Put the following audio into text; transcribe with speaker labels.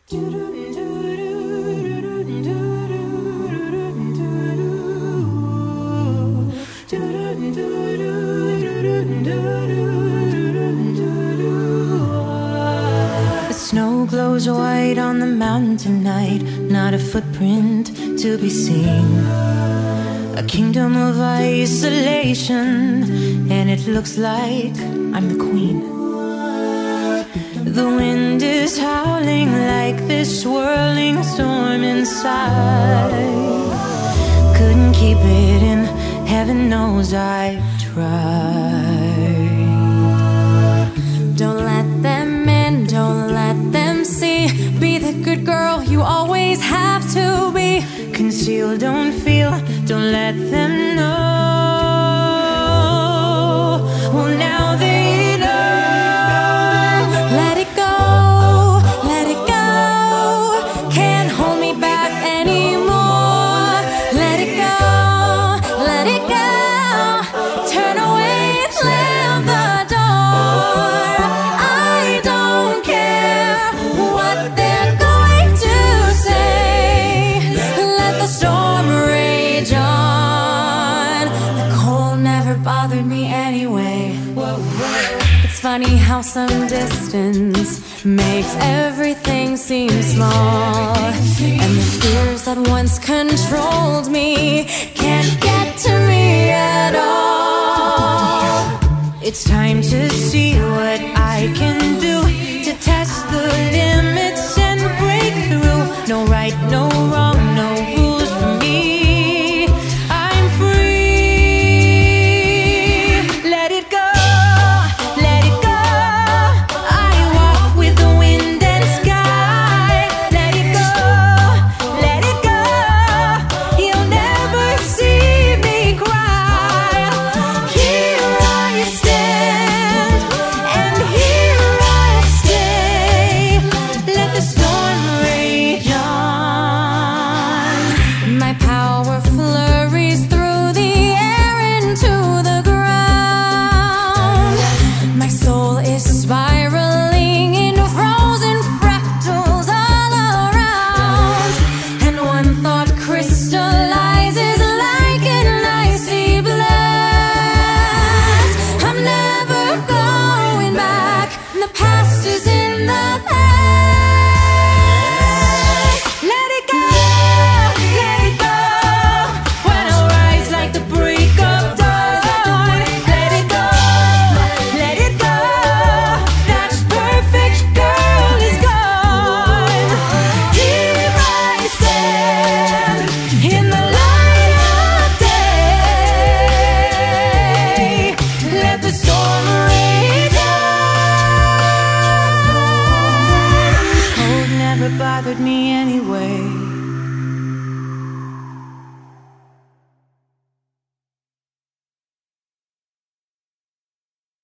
Speaker 1: The snow glows white on the mountain tonight, not a footprint to be seen. A kingdom of isolation, and it looks like I'm the queen. The wind is howling like this swirling storm inside. Couldn't keep it in, heaven knows I tried.
Speaker 2: Don't let them in, don't let them see. Be the good girl you always have to be.
Speaker 1: Conceal, don't feel, don't let them know. Well, now they know.
Speaker 2: Let it go, let it go. Can't hold me back anymore. Let it go, let it go. Turn away and slam the door. I don't care what they're going to say. Let the storm rage on. The cold never bothered me anyway. It's funny how some distance makes everything seem small. And the fears that once controlled me can't get to me at all.
Speaker 1: It's time to see what I can do.